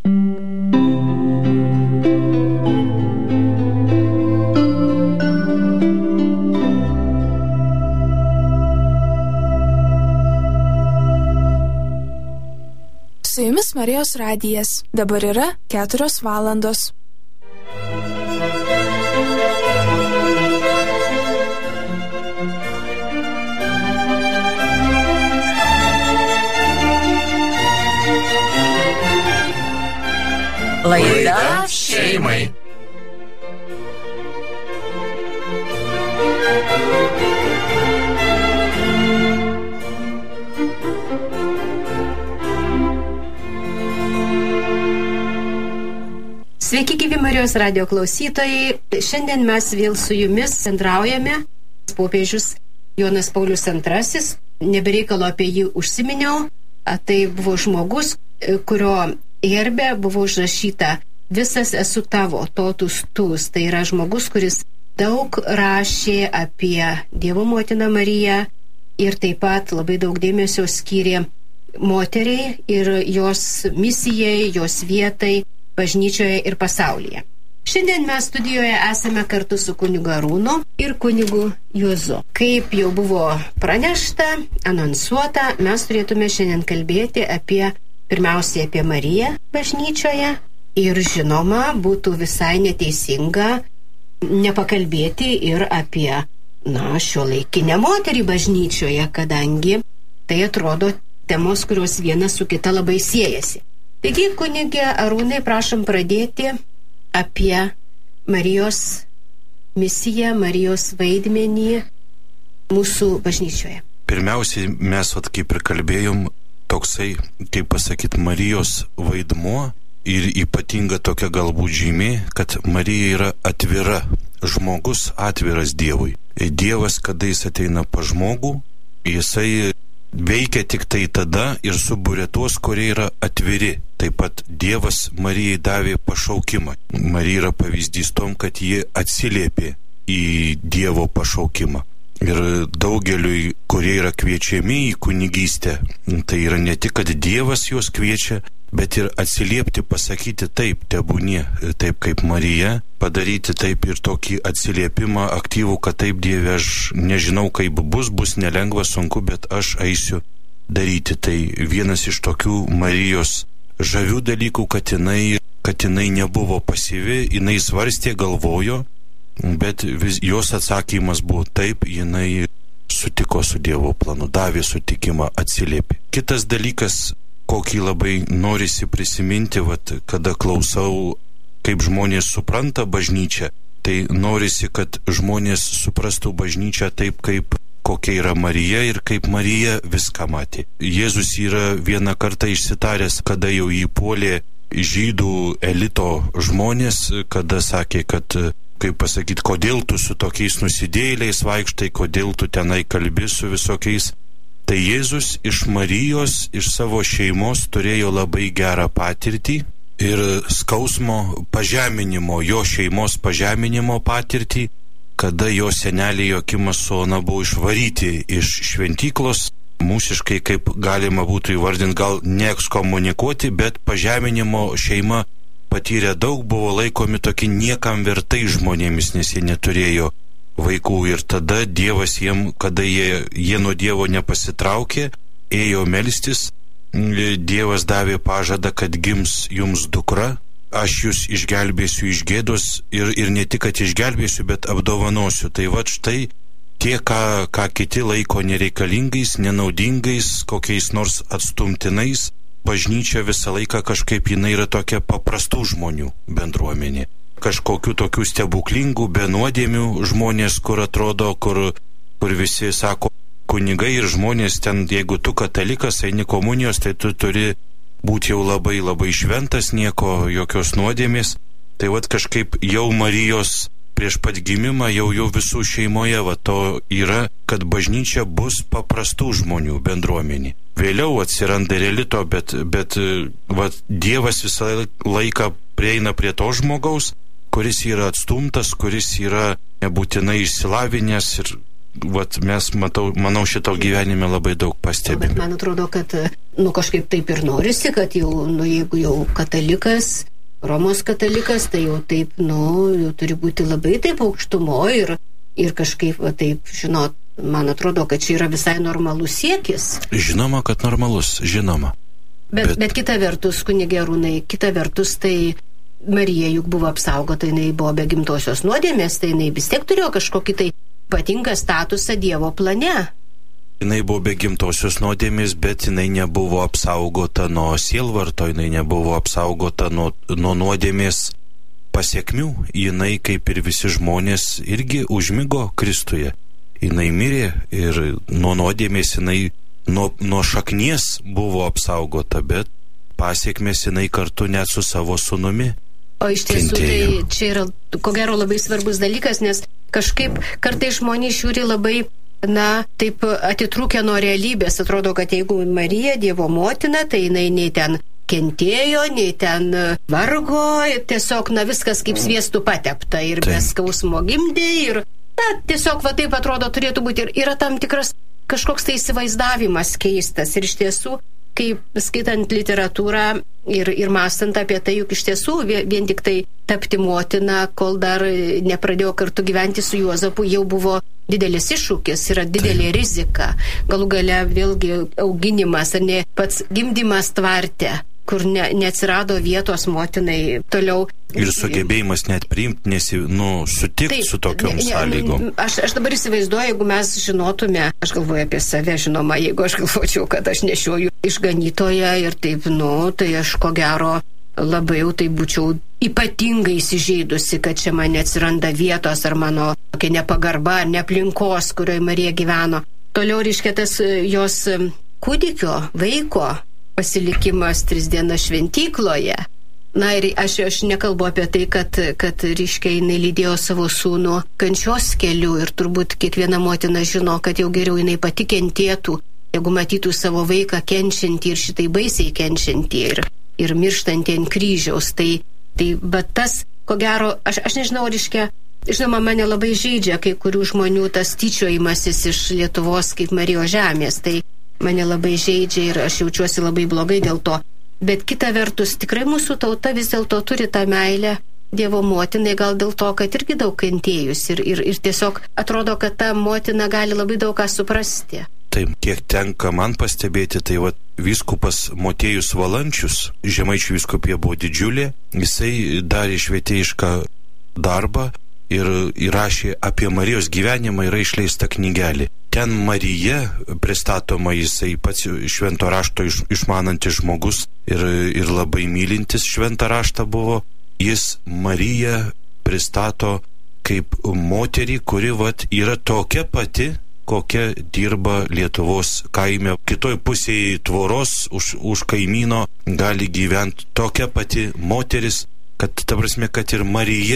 Su jumis Marijos radijas. Dabar yra 4 valandos. Laida šeimai. Sveiki, gyvi Marijos radijo klausytojai. Šiandien mes vėl su jumis bendraujame. Popiežius Jonas Paulius II, nebereikalo apie jį užsiminiau. Tai buvo žmogus, kurio herbe buvo užrašyta visas esu tavo, totus tus. Tai yra žmogus, kuris daug rašė apie Dievo motiną Mariją ir taip pat labai daug dėmesio skyrė moteriai ir jos misijai, jos vietai bažnyčioje ir pasaulyje. Šiandien mes studijoje esame kartu su kunigu Arūnu ir kunigu Juozu. Kaip jau buvo pranešta, anonsuota, mes turėtume šiandien kalbėti pirmiausiai apie Mariją bažnyčioje ir žinoma, būtų visai neteisinga nepakalbėti ir apie, šiuolaikinę moterį bažnyčioje, kadangi tai atrodo temos, kurios viena su kita labai siejasi. Taigi, kunige Arūnai, prašom pradėti apie Marijos misiją, Marijos vaidmenį mūsų bažnyčioje. Pirmiausiai mes, kaip ir kalbėjom, toksai, kaip pasakyti, Marijos vaidmuo ir ypatinga tokia galbūt žymė, kad Marija yra atvira, žmogus atviras Dievui. Dievas, kada jis ateina pas žmogų, jisai veikia tik tai tada ir subūrė tuos, kurie yra atviri. Taip pat Dievas Marijai davė pašaukimą. Marija yra pavyzdys tom, kad ji atsiliepė į Dievo pašaukimą. Ir daugeliui, kurie yra kviečiami į kunigystę, tai yra ne tik, kad Dievas juos kviečia, bet ir atsiliepti, pasakyti taip, tebūnie, taip kaip Marija, padaryti taip ir tokį atsiliepimą aktyvų, kad taip, Dieve, aš nežinau, kaip bus nelengva, sunku, bet aš eisiu daryti. Tai vienas iš tokių Marijos žavių dalykų, kad jinai nebuvo pasyvi, jinai svarstė, galvojo, bet jos atsakymas buvo taip, jinai sutiko su Dievo planu, davė sutikimą, atsiliepė. Kitas dalykas, kokį labai norisi prisiminti, kada klausau, kaip žmonės supranta bažnyčią, tai norisi, kad žmonės suprastų bažnyčią taip, kaip kokia yra Marija ir kaip Marija viską matė. Jėzus yra vieną kartą išsitaręs, kada jau jį puolė žydų elito žmonės, kada sakė, kad, kaip pasakyti, kodėl tu su tokiais nusidėjėliais vaikštai, kodėl tu tenai kalbi su visokiais. Tai Jėzus iš Marijos, iš savo šeimos turėjo labai gerą patirtį ir skausmo pažeminimo, jo šeimos pažeminimo patirtį, kada jo senelė Joakimas su Ona buvo išvaryti iš šventyklos, mūsiškai kaip galima būtų įvardinti, gal neekskomunikuoti, bet pažeminimo šeima patyrė daug, buvo laikomi tokie niekam vertai žmonėmis, nes jie neturėjo vaikų. Ir tada Dievas jiem, kada jie nuo Dievo nepasitraukė, ėjo melstis, Dievas davė pažadą, kad gims jums dukra, aš jūs išgelbėsiu iš gėdos ir ne tik, kad išgelbėsiu, bet apdovanosiu. Tai štai tie, ką kiti laiko nereikalingais, nenaudingais, kokiais nors atstumtinais, bažnyčia visą laiką kažkaip jinai yra tokia paprastų žmonių bendruomenė. Kažkokių tokių stebuklingų, be nuodėmių žmonės, kur atrodo, kur visi sako, kunigai ir žmonės ten, jeigu tu katalikas, eini komunijos, tai tu turi būti jau labai labai šventas, nieko, jokios nuodėmės. Tai kažkaip jau Marijos prieš pat gimimą, jau visų šeimoje to yra, kad bažnyčia bus paprastų žmonių bendruomenė. Vėliau atsiranda ir elito, bet Dievas visą laiką prieina prie to žmogaus, kuris yra atstumtas, kuris yra nebūtinai išsilavinęs vat mes manau šito gyvenime labai daug pastebime. Bet man atrodo, kad kažkaip taip ir norisi, kad jau, jeigu jau katalikas, Romos katalikas, tai jau taip, jau turi būti labai taip aukštumo ir kažkaip taip, žinot, man atrodo, kad čia yra visai normalus siekis. Žinoma, kad normalus, žinoma. Bet kita vertus, kunige Arūnai, kita vertus, tai Marija juk buvo apsaugota, jinai buvo be gimtosios nuodėmės, tai jinai vis tiek turėjo kažkokį tai ypatingą statusą Dievo plane. Jinai buvo be gimtosios nuodėmės, bet jinai nebuvo apsaugota nuo sielvarto, jinai nebuvo apsaugota nuo nuodėmės pasiekmių. Jinai, kaip ir visi žmonės, irgi užmigo Kristuje. Jinai mirė ir nuo nuodėmės jinai nuo šaknies buvo apsaugota, bet pasiekmės jinai kartu net su savo sūnumi. O iš tiesų kentėjo. Tai čia yra, ko gero, labai svarbus dalykas, nes kažkaip kartais žmonės žiūri labai, taip atitrūkę nuo realybės. Atrodo, kad jeigu Marija, Dievo motina, tai jinai nei ten kentėjo, nei ten vargo, tiesiog, viskas kaip sviestų patepta ir be skausmo gimdė ir, tiesiog taip atrodo turėtų būti. Ir yra tam tikras kažkoks tai įsivaizdavimas keistas. Ir iš tiesų, kaip skaitant literatūrą ir mąstant apie tai, juk iš tiesų vien tik tai tapti motina, kol dar nepradėjo kartu gyventi su Juozapu, jau buvo didelis iššūkis, yra didelė rizika. Galų gale vėlgi auginimas, ar ne pats gimdymas tvarte, kur neatsirado vietos motinai toliau. Ir sugebėjimas net priimti, sutikti su tokiom sąlygom. Aš dabar įsivaizduoju, jeigu mes žinotume, aš galvoju apie save, žinoma, jeigu aš galvočiau, kad aš nešioju išganytoją ir taip, tai aš ko gero labai jau tai būčiau ypatingai įsižeidusi, kad čia man neatsiranda vietos ar mano tokia nepagarba, ar neaplinkos, kurioje Marija gyveno. Toliau, reiškia, tas jos kūdikio, vaiko pasilikimas 3 dienas šventykloje. Ir aš nekalbu apie tai, kad reiškia, jinai lydėjo savo sūnų kančios keliu ir turbūt kiekviena motina žino, kad jau geriau jinai pati kentėtų, jeigu matytų savo vaiką kenčiantį ir šitai baisiai kenčiantį ir mirštantį ant kryžiaus. Bet tas, ko gero, aš nežinau, reiškia, žinoma, mane labai žaidžia kai kurių žmonių tas tyčiojimasis iš Lietuvos kaip Marijos žemės. Tai mane labai žaidžia ir aš jaučiuosi labai blogai dėl to. Bet kita vertus, tikrai mūsų tauta vis dėlto turi tą meilę Dievo motinai, gal dėl to, kad irgi daug kentėjus ir tiesiog atrodo, kad ta motina gali labai daug ką suprasti. Taip, kiek tenka man pastebėti, tai vyskupas Motiejus Valančius, Žemaičių vyskupija buvo didžiulė, jisai darė švietėjišką darbą ir įrašė apie Marijos gyvenimą, yra išleista knygelė. Ten Marija pristatoma, jisai pats švento rašto išmanantis žmogus ir labai mylintis šventą raštą buvo. Jis Mariją pristato kaip moterį, kuri yra tokia pati, kokia dirba Lietuvos kaime. Kitoj pusėje tvoros už kaimyno gali gyventi tokia pati moteris, kad ta prasme, kad ir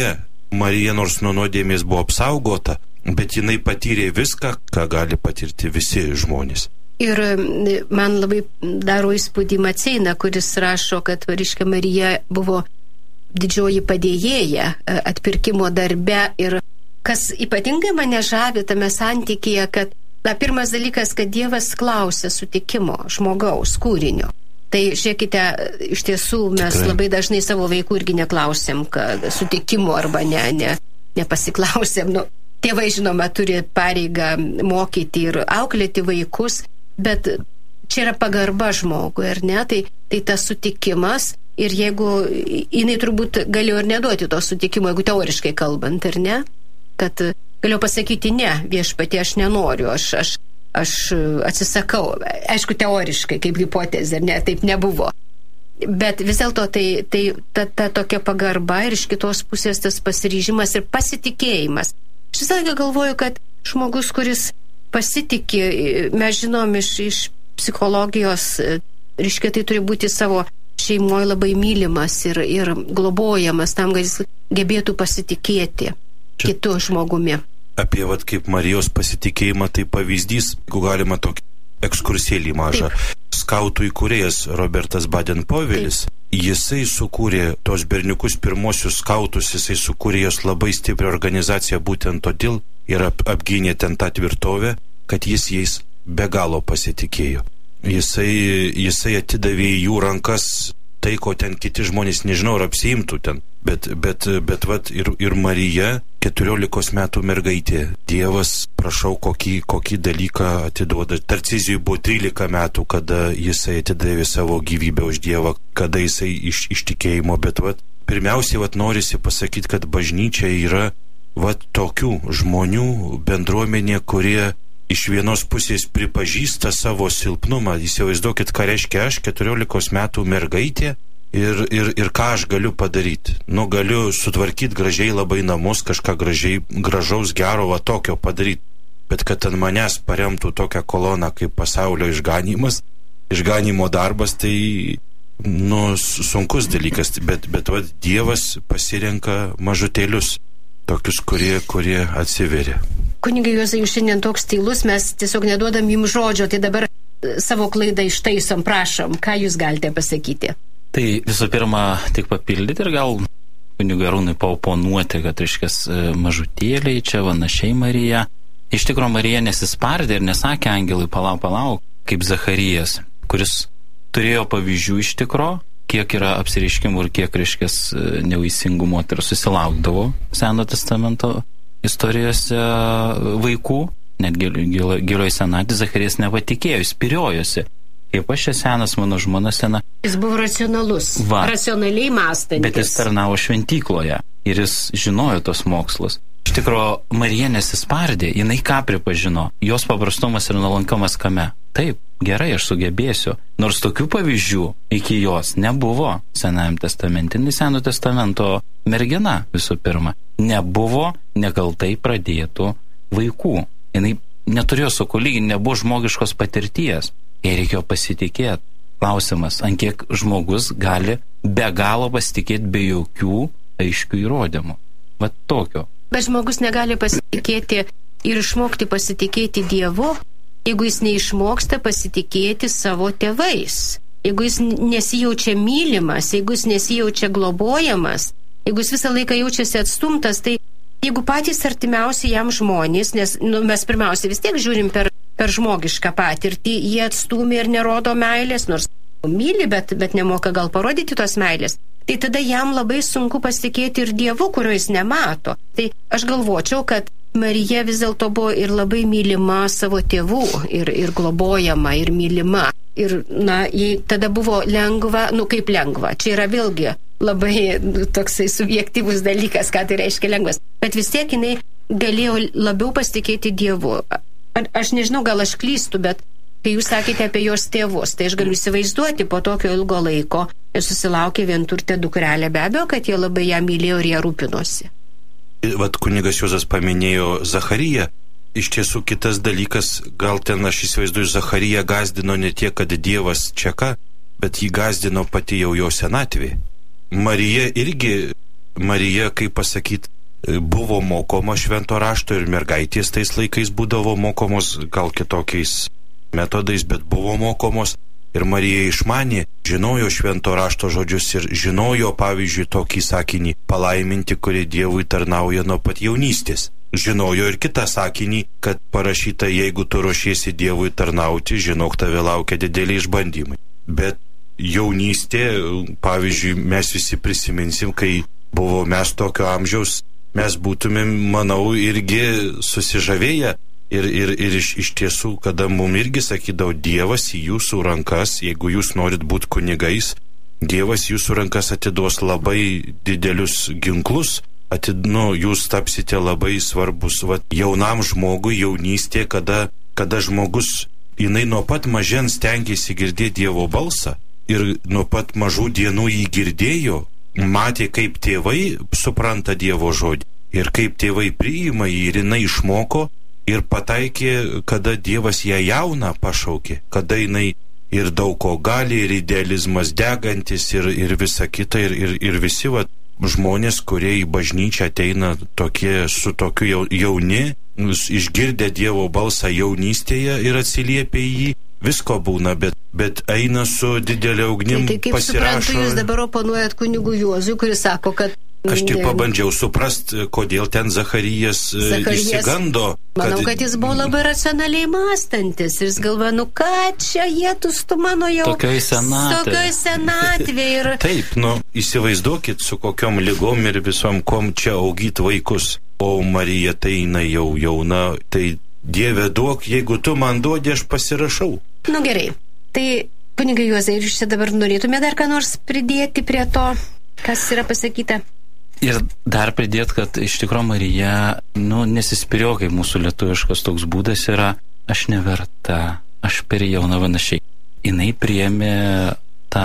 Marija nors nuo nuodėmės buvo apsaugota, bet jinai patyrė viską, ką gali patirti visi žmonės. Ir man labai daro įspūdį Maceina, kuris rašo, kad reiškia, Marija buvo didžioji padėjėja atpirkimo darbe. Ir kas ypatingai mane žavi tame santykyje, kad pirmas dalykas, kad Dievas klausia sutikimo žmogaus kūrinio. Tai žiūrėkite, iš tiesų mes labai dažnai savo vaikų irgi neklausėm, kad sutikimo arba nepasiklausėm. Tėvai, žinoma, turi pareigą mokyti ir auklėti vaikus, bet čia yra pagarba žmogui, ar ne? Tai tas sutikimas, ir jeigu jinai turbūt galėjo ir neduoti to sutikimo, jeigu teoriškai kalbant, ar ne? Kad galėjau pasakyti, ne, viešpatie, aš nenoriu, aš atsisakau. Aišku, teoriškai, kaip hipotezė, ne, taip nebuvo. Bet vis dėlto tai ta tokia pagarba ir iš kitos pusės tas pasiryžimas ir pasitikėjimas. Aš visą laiką galvoju, kad žmogus, kuris pasitikė, mes žinom iš psichologijos, reiškia, tai turi būti savo šeimoje labai mylimas ir globojamas tam, kad jis gebėtų pasitikėti kitu žmogumi. Apie kaip Marijos pasitikėjimą, tai pavyzdys, jeigu galima, tokį ekskursėlį mažą. Taip. Skautų įkūrėjas Robertas Baden-Powellis, jisai sukūrė tos berniukus pirmosius skautus, jisai sukūrė jos labai stiprią organizaciją, būtent todėl ir apgynė ten tą tvirtovę, kad jis jais be galo pasitikėjo. Jisai atidavė į jų rankas tai, ko ten kiti žmonės nežinau, ar apsiimtų ten. Bet vat ir Marija, 14 metų mergaitė, Dievas, prašau, kokį dalyką atiduoda. Tarcizijui buvo 13 metų, kada jisai atidavė savo gyvybę už Dievą, kada jisai iš tikėjimo. Bet vat, pirmiausiai vat norisi pasakyti, kad bažnyčia yra vat tokių žmonių bendruomenė, kurie iš vienos pusės pripažįsta savo silpnumą. Įsivaizduokit, ką reiškia aš, 14 metų mergaitė, ir ką aš galiu padaryti. Galiu sutvarkyti gražiai labai namus, kažką gražaus, gero, va tokio padaryti. Bet kad ant manęs paremtų tokią koloną kaip pasaulio išganimo darbas, tai sunkus dalykas. Bet va, Dievas pasirenka mažutėlius, tokius, kurie atsiveria. Kunigai Juozai, jūs šiandien toks tylus, mes tiesiog neduodam jums žodžio, tai dabar savo klaidą ištaisom, prašom, ką jūs galite pasakyti? Tai visų pirma, tik papildyti ir gal kunigui Arūnui paoponuoti, kad reiškias mažutėliai, čia vanašiai Marija. Iš tikro Marija nesispardė ir nesakė angelui palauk, kaip Zacharijas, kuris turėjo pavyzdžių iš tikro, kiek yra apsireiškimų ir kiek reiškias nevaisingu moterų susilaukdavo Seno testamento istorijose vaikų, net gilioj senatį. Zacharijas nepatikėjo, jis spyriojosi. Kaip aš čia senas, mano žmona sena. Jis buvo racionalus, racionaliai mąstantis. Bet jis tarnavo šventykloje ir jis žinojo tos mokslus. Iš tikro, Marija nesispardė, jinai ką pripažino? Jos paprastumas ir nuolankumas kame? Taip, gerai, aš sugebėsiu. Nors tokių pavyzdžių iki jos nebuvo Senajam testamente, Seno testamento mergina visų pirma. Nebuvo nekaltai pradėtų vaikų. Jinai neturėjo sukulyginti, nebuvo žmogiškos patirties. Jai reikėjo pasitikėti. Klausimas, ant kiek žmogus gali be galo pasitikėti be jokių aiškių įrodymų. Vat tokio. Bet žmogus negali pasitikėti ir išmokti pasitikėti Dievu, jeigu jis neišmoksta pasitikėti savo tėvais. Jeigu jis nesijaučia mylimas, jeigu jis nesijaučia globojamas, jeigu jis visą laiką jaučiasi atstumtas, tai jeigu patys artimiausi jam žmonės, nes mes pirmiausia vis tiek žiūrim per žmogišką patirtį, jie atstūmė ir nerodo meilės, nors myli, bet nemoka gal parodyti tos meilės, tai tada jam labai sunku pasitikėti ir Dievu, kurio jis nemato. Tai aš galvočiau, kad Marija vis dėlto buvo ir labai mylima savo tėvų, ir globojama, ir mylima. Ir, jai tada buvo lengva, kaip lengva, čia yra vėlgi labai toksai subjektyvus dalykas, ką tai reiškia lengvas. Bet vis tiek jinai galėjo labiau pasitikėti Dievu. Aš nežinau, gal aš klystu, bet kai jūs sakėte apie jos tėvus, tai aš galiu įsivaizduoti po tokio ilgo laiko ir susilaukė vienturtę dukrelę, be abejo, kad jie labai ją mylėjo ir ją rūpinosi. Vat kunigas Juozas paminėjo Zachariją. Iš tiesų kitas dalykas, gal ten aš įsivaizduoju, Zachariją gazdino ne tiek, kad Dievas čeka, bet jį gazdino pati jau jo senatvė. Marija, kaip pasakyti, buvo mokoma švento rašto ir mergaitės tais laikais būdavo mokomos gal kitokiais metodais, bet buvo mokomos. Ir Marija išmanė, žinojo švento rašto žodžius ir žinojo, pavyzdžiui, tokį sakinį palaiminti, kurie Dievui tarnauja nuo pat jaunystės. Žinojo ir kitą sakinį, kad parašyta, jeigu tu ruošiesi Dievui tarnauti, žinok, tave laukia dideli išbandymai. Bet jaunystė, pavyzdžiui, mes visi prisiminsim, kai buvo mes tokio amžiaus, mes būtumėm, manau, irgi susižavėję. Ir iš tiesų, kada mums irgi sakydavo, Dievas į jūsų rankas, jeigu jūs norit būti kunigais, Dievas jūsų rankas atiduos labai didelius ginklus, jūs tapsite labai svarbus jaunam žmogui, jaunystė, kada žmogus, jinai nuo pat mažens stengiasi girdėti Dievo balsą ir nuo pat mažų dienų jį girdėjo, matė, kaip tėvai supranta Dievo žodį ir kaip tėvai priima jį, ir jinai išmoko ir pataikė, kada Dievas ją jauną pašaukė, kada jinai ir daug ko gali, ir idealizmas degantis, ir visa kita, ir visi žmonės, kurie į bažnyčią ateina su tokiu jauni, išgirdę Dievo balsą jaunystėje ir atsiliepia į jį, visko būna, bet eina su didelė ugnim, tai kaip pasirašo. Suprantu, jūs dabar oponuojat kunigų Juozui, kuris sako, kad... Aš tik pabandžiau suprast, kodėl ten Zacharijas išsigando. Manau, kad jis buvo labai racionaliai mąstantis. Ir jis galvoja, nu ką čia jėtus tu mano jau... Tokioj senatvė. Ir... Taip, įsivaizduokit, su kokiom lygom ir visom kom čia augyt vaikus. O Marija tai eina jau jauna, tai Dieve duok, jeigu tu man duodi, aš pasirašau. Nu gerai, tai kunigai Juozai, ir jūs čia dabar norėtume dar ką nors pridėti prie to, kas yra pasakyta? Ir dar pridėt, kad iš tikrųjų Marija, nesispirėjo, kaip mūsų lietuviškas toks būdas yra, aš neverta, aš per jauna panašiai. Jinai priėmė tą,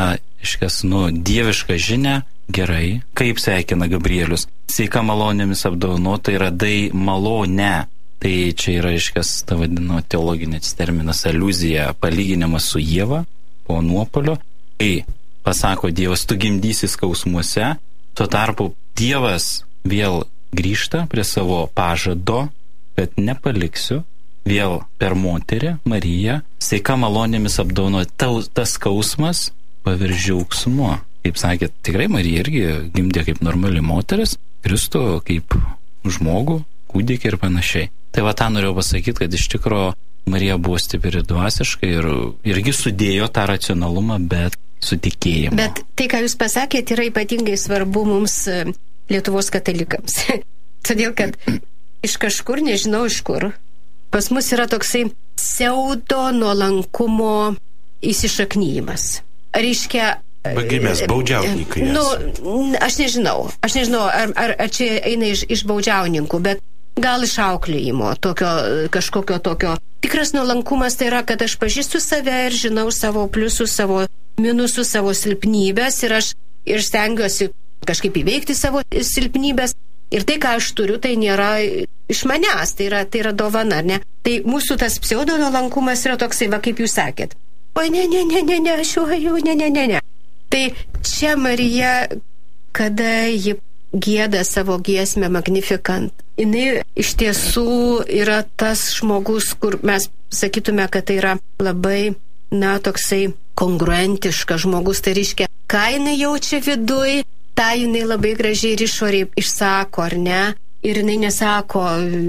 dievišką žinią gerai, kaip sveikina Gabrielius. Sveika malonėmis apdovanota yra dai malonę. Tai čia yra, ta vadino teologinis terminas aliuzija, palyginimas su Ieva po nuopolio. Kai pasako Dievas, tu gimdysi skausmuose, tuo tarpu Dievas vėl grįžta prie savo pažado, kad nepaliksiu, vėl per moterį, Mariją, sveika malonėmis apdovanota, tas skausmas pavirš džiaugsmu. Kaip sakėt, tikrai Marija irgi gimdė kaip normali moteris, Kristų kaip žmogų, kūdikį ir panašiai. Tai va tą norėjau pasakyti, kad iš tikrųjų Marija buvo stipri dvasiškai ir irgi sudėjo tą racionalumą, bet su tikėjimu. Bet tai, ką jūs pasakėte, yra ypatingai svarbu mums Lietuvos katalikams. Todėl, kad iš kažkur, nežinau iš kur, pas mus yra toksai pseudo nuolankumo įsišaknyjimas. Reiškia, Bagimės baudžiauninkai. Aš nežinau, ar čia eina iš baudžiauninkų, bet gal iš auklėjimo, kažkokio tokio. Tikras nuolankumas tai yra, kad aš pažįstu save ir žinau savo pliusus, savo minusus, savo silpnybės ir stengiuosi kažkaip įveikti savo silpnybės. Ir tai, ką aš turiu, tai nėra iš manęs, tai yra dovana, ne? Tai mūsų tas pseudo nuolankumas yra toksai, va kaip jūs sakėt. Oi, ne, aš jau, ne. Tai čia Marija, kada ji gieda savo giesmę Magnificant, jinai iš tiesų yra tas žmogus, kur mes sakytume, kad tai yra labai, toksai kongruentiškas žmogus, tai reiškia, ką jinai jaučia viduj, tą jinai labai gražiai ir išoriai išsako, ar ne? Ir jinai nesako,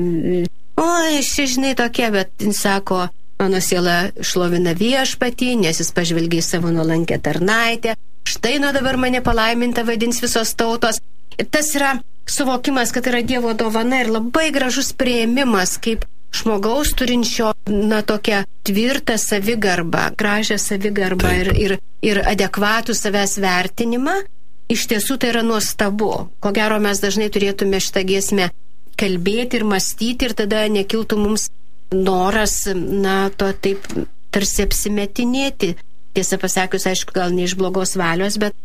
oi, žinai tokia, bet jin sako, mano siela šlovina viešpatį, nes jis pažvelgia į savo nuolankę tarnaitę, štai nuo dabar mane palaiminta vadins visos tautos. Ir tas yra suvokimas, kad yra Dievo dovana ir labai gražus priėmimas, kaip žmogaus turinčio, tokią tvirtą savigarbą, gražią savigarbą ir adekvatų savęs vertinimą. Iš tiesų tai yra nuostabu. Ko gero mes dažnai turėtume šitą giesmę kalbėti ir mąstyti ir tada nekiltų mums noras, to taip tarsi apsimetinėti. Tiesą pasakius, aišku, gal ne iš blogos valios, bet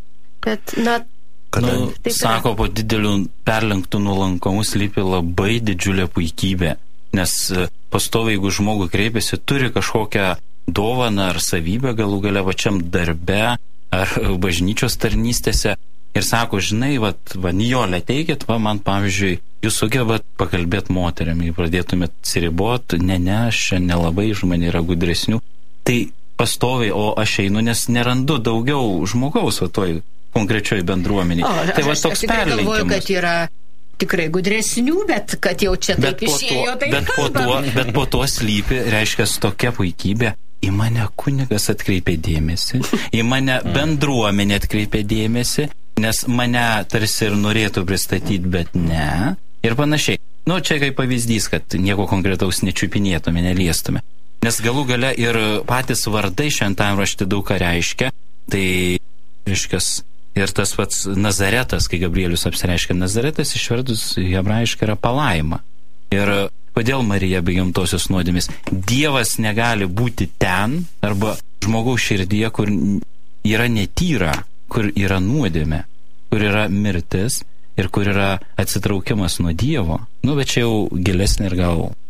sako, po dideliu perlenktų nuolankumu slypi labai didžiulė puikybė, nes pastoviai, jeigu žmogui kreipiasi, turi kažkokią dovaną ar savybę galų gale pačiam darbe ar bažnyčios tarnystėse ir sako, žinai, Nijolę teikit, man pavyzdžiui, jūs sugebat pakalbėti moteriam, jei pradėtumėt atsiribot, ne, aš čia nelabai, iš mane yra gudresnių, tai pastoviai, o aš einu, nes nerandu daugiau žmogaus toj konkrečioj bendruomeniai. Tai va toks perlenkimas. Aš galvoju, kad yra tikrai gudresnių, bet kad jau čia taip išėjo, tai kalbam. Bet po to slypi, reiškia, tokia puikybė. Į mane kunigas atkreipė dėmesį, į mane bendruomenė atkreipė dėmesį, nes mane tarsi ir norėtų pristatyti, bet ne. Ir panašiai. Čia kaip pavyzdys, kad nieko konkretaus nečiupinėtume, neliestume. Nes galų gale ir patys vardai šventajam rašte daug ką reiškia. Tai reiškia ir tas pats Nazaretas, kai Gabrielius apsireiškia, Nazaretas išvertus hebrajiškai yra palaima. Ir kodėl Marija be gimtosios nuodėmės? Dievas negali būti ten, arba žmogaus širdyje, kur yra netyra, kur yra nuodėmė, kur yra mirtis ir kur yra atsitraukimas nuo Dievo. Bet čia jau gilesnė ir gal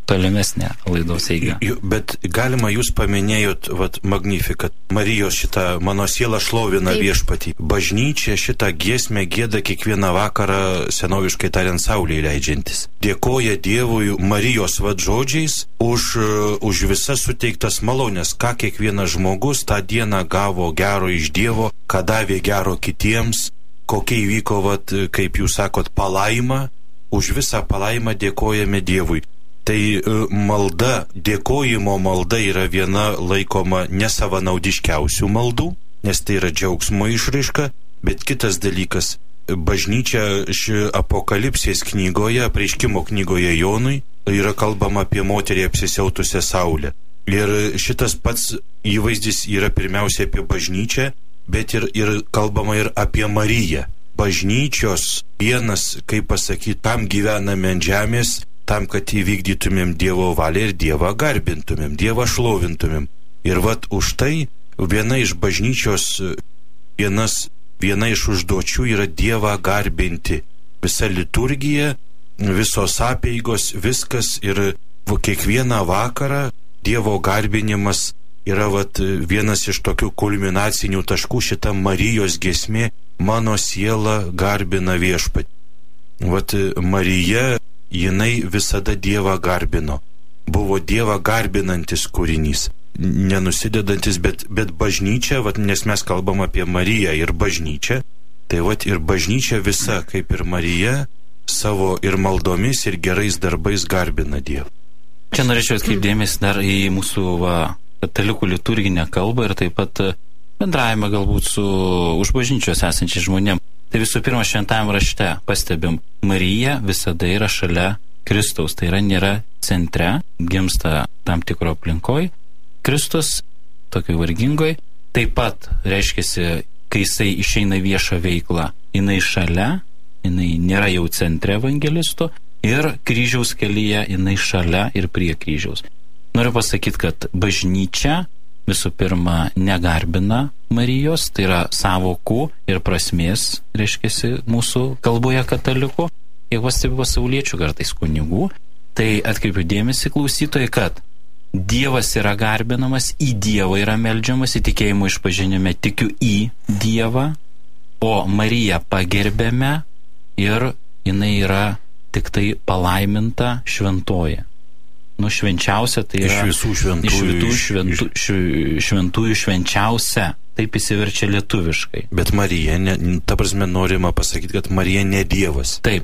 tolimesnė laidos eiga. Bet galima, jūs paminėjot, Magnificat, Marijos šitą mano siela šlovina viešpatį. Bažnyčia šitą giesmę gieda kiekvieną vakarą, senoviškai tariant, saulėje leidžiantis. Dėkoja Dievui Marijos žodžiais už visas suteiktas malonės, ką kiekvienas žmogus tą dieną gavo gero iš Dievo, ką davė gero kitiems, kokia įvyko, kaip jūs sakot, palaima. Už visą palaimą dėkojame Dievui. Tai malda, dėkojimo malda yra viena laikoma nesavanaudiškiausių maldų, nes tai yra džiaugsmo išraiška, bet kitas dalykas, bažnyčia Apokalipsės knygoje, Apreiškimo knygoje Jonui, yra kalbama apie moterį apsisiautusią saulę. Ir šitas pats įvaizdis yra pirmiausia apie bažnyčią, bet ir kalbama ir apie Mariją. Bažnyčios vienas, kaip pasakyti, tam gyvename ant žemės, tam, kad įvykdytumėm Dievo valią ir Dievą garbintumėm, Dievą šlovintumėm. Ir už tai viena iš bažnyčios, viena iš užduočių yra Dievą garbinti. Visa liturgija, visos apeigos, viskas ir kiekvieną vakarą Dievo garbinimas yra vienas iš tokių kulminacinių taškų, šita Marijos giesmė, mano siela garbina viešpatį. Marija, jinai visada Dievą garbino. Buvo Dievą garbinantis kūrinys, nenusidedantis, bet bažnyčia, nes mes kalbam apie Mariją ir bažnyčią, tai ir bažnyčia visa, kaip ir Marija, savo ir maldomis, ir gerais darbais garbina Dievą. Čia norėčiau atkreipdėmės dar į mūsų katalikų liturginę kalbą ir taip pat bendravimą galbūt su už bažnyčios esančiais žmonėm. Tai visų pirma, šventajame rašte pastebim, Marija visada yra šalia Kristaus, tai yra nėra centre, gimsta tam tikro aplinkoj. Kristus, tokioj vargingoj, taip pat reiškiasi, kai jisai išeina viešą veiklą, jinai šalia, jinai nėra jau centre evangelisto, ir kryžiaus kelyje jinai šalia ir prie kryžiaus. Noriu pasakyti, kad bažnyčia visų pirma negarbina Marijos, tai yra savokų ir prasmės, reiškiasi, mūsų kalboje katalikų, jeigu pastebi pasauliečių, kartais kunigų, tai atkreipiu dėmesį klausytojai, kad Dievas yra garbinamas, į Dievą yra meldžiamas, į tikėjimo išpažinime tikiu į Dievą, o Mariją pagerbėme ir jinai yra tik tai palaiminta šventoji. Švenčiausia tai yra iš visų šventųjų švenčiausia, taip įsiverčia lietuviškai. Bet Marija, ta prasme norima pasakyti, kad Marija ne Dievas. Taip,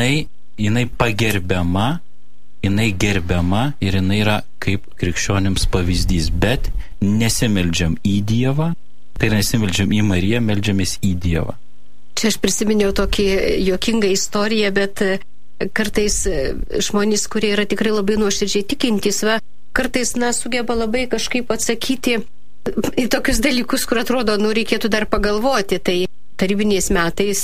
jinai pagerbiama, jinai gerbiama ir jinai yra kaip krikščionims pavyzdys, bet nesimeldžiam į Dievą, tai nesimeldžiam į Mariją, meldžiamės į Dievą. Čia aš prisiminiau tokį juokingą istoriją, bet kartais žmonės, kurie yra tikrai labai nuoširdžiai tikintys, kartais sugeba labai kažkaip atsakyti į tokius dalykus, kur atrodo, reikėtų dar pagalvoti. Tai tarybiniais metais